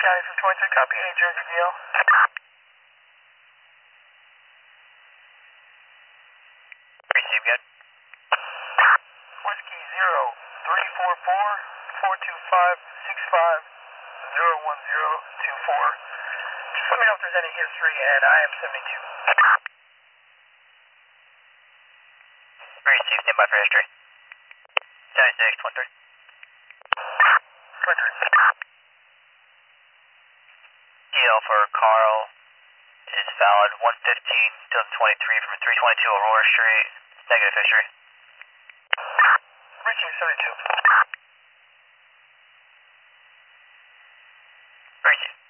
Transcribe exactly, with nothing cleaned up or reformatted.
County from twenty-three, copy A, Jersey D L. Receive again. Whiskey zero three four four four two five six five zero one zero two four. Just let me know if there's any history at I M seventy-two. Receive, stand by for history. seventy-six, twenty-three. twenty-three. D L for Carl is valid one fifteen to twenty-three from three twenty-two Aurora Street. Negative history. Reaching seventy-two. Receive.